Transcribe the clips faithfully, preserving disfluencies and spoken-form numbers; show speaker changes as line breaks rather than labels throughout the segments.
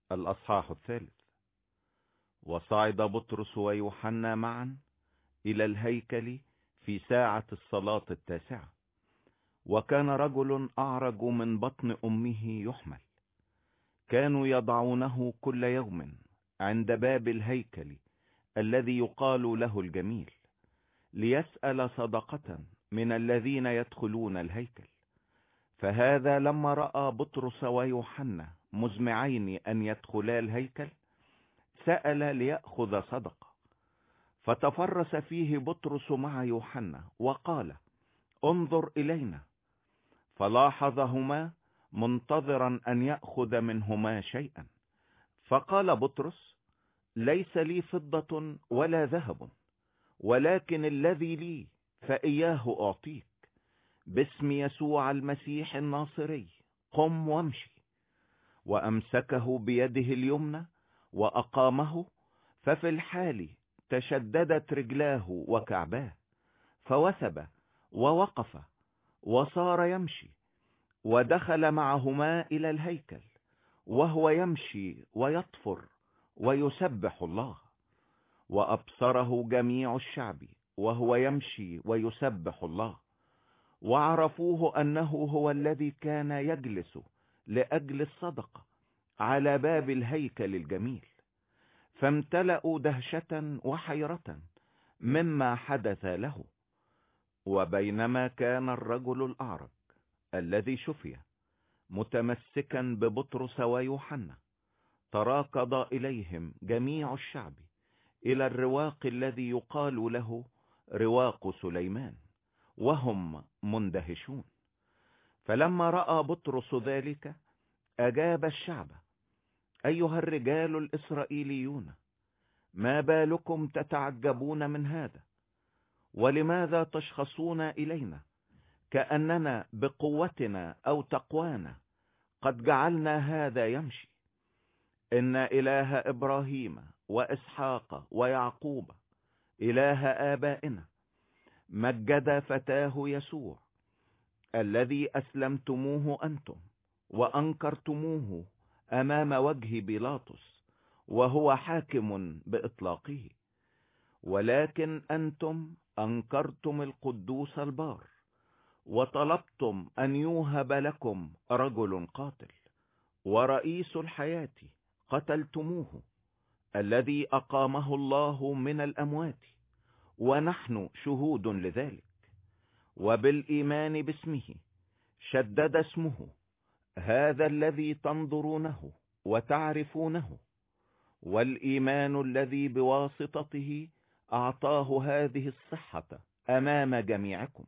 الأصحاح الثالث. وصعد بطرس ويوحنا معا إلى الهيكل في ساعة الصلاة التاسعة، وكان رجل أعرج من بطن أمه يحمل، كانوا يضعونه كل يوم عند باب الهيكل الذي يقال له الجميل، ليسأل صدقة من الذين يدخلون الهيكل. فهذا لما رأى بطرس ويوحنا مزمعين أن يدخلا الهيكل سأل ليأخذ صدقة، فتفرس فيه بطرس مع يوحنا وقال: انظر إلينا. فلاحظهما منتظرا أن يأخذ منهما شيئا، فقال بطرس: ليس لي فضة ولا ذهب، ولكن الذي لي فإياه أعطيك. باسم يسوع المسيح الناصري قم وامشي. وأمسكه بيده اليمنى وأقامه، ففي الحال تشددت رجلاه وكعباه، فوثب ووقف وصار يمشي، ودخل معهما إلى الهيكل وهو يمشي ويطفر ويسبح الله. وأبصره جميع الشعب وهو يمشي ويسبح الله، وعرفوه أنه هو الذي كان يجلس لأجل الصدقة على باب الهيكل الجميل. فامتلأوا دهشة وحيرة مما حدث له. وبينما كان الرجل الأعرج الذي شفي متمسكا ببطرس ويوحنا، تراكض إليهم جميع الشعب إلى الرواق الذي يقال له رواق سليمان، وهم مندهشون. فلما رأى بطرس ذلك أجاب الشعب: أيها الرجال الإسرائيليون، ما بالكم تتعجبون من هذا؟ ولماذا تشخصون إلينا كأننا بقوتنا أو تقوانا قد جعلنا هذا يمشي؟ إن إله إبراهيم وإسحاق ويعقوب إله آبائنا مجد فتاه يسوع الذي أسلمتموه أنتم وأنكرتموه أمام وجه بيلاطس وهو حاكم بإطلاقه، ولكن أنتم أنكرتم القدوس البار، وطلبتم أن يوهب لكم رجل قاتل، ورئيس الحياة قتلتموه، الذي أقامه الله من الأموات، ونحن شهود لذلك. وبالإيمان باسمه شدد اسمه هذا الذي تنظرونه وتعرفونه، والإيمان الذي بواسطته أعطاه هذه الصحة أمام جميعكم.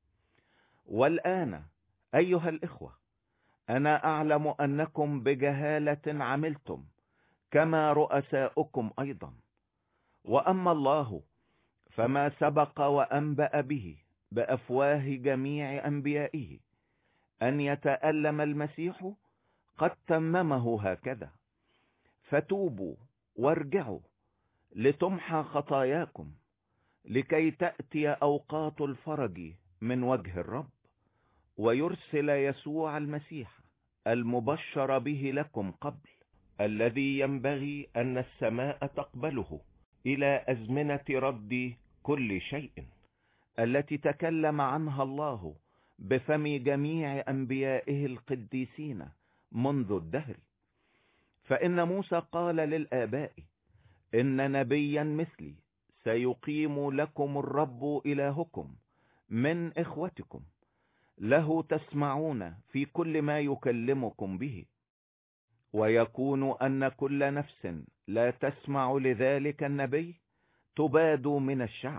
والآن أيها الإخوة، أنا أعلم أنكم بجهالة عملتم كما رؤساؤكم أيضا، وأما الله فما سبق وأنبأ به بأفواه جميع أنبيائه أن يتألم المسيح قد تممه هكذا. فتوبوا وارجعوا لتمحى خطاياكم، لكي تأتي أوقات الفرج من وجه الرب، ويرسل يسوع المسيح المبشر به لكم قبل، الذي ينبغي أن السماء تقبله إلى أزمنة رد كل شيء، التي تكلم عنها الله بفم جميع أنبيائه القديسين منذ الدهر. فإن موسى قال للآباء: إن نبيا مثلي سيقيم لكم الرب إلهكم من إخوتكم، له تسمعون في كل ما يكلمكم به. ويكون أن كل نفس لا تسمع لذلك النبي تباد من الشعب.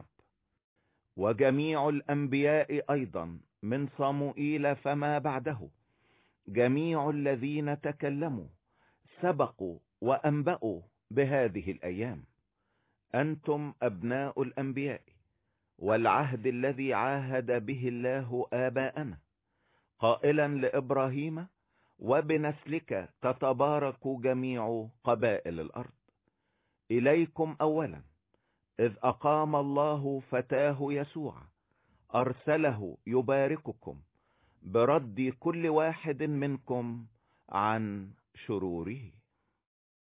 وجميع الأنبياء أيضا من صموئيل فما بعده، جميع الذين تكلموا سبقوا وأنبأوا بهذه الأيام. أنتم أبناء الأنبياء، والعهد الذي عاهد به الله آباءنا، قائلا لإبراهيم: وبنسلك تتبارك جميع قبائل الأرض. إليكم أولا إذ أقام الله فتاه يسوع، أرسله يبارككم برد كل واحد منكم عن شروره.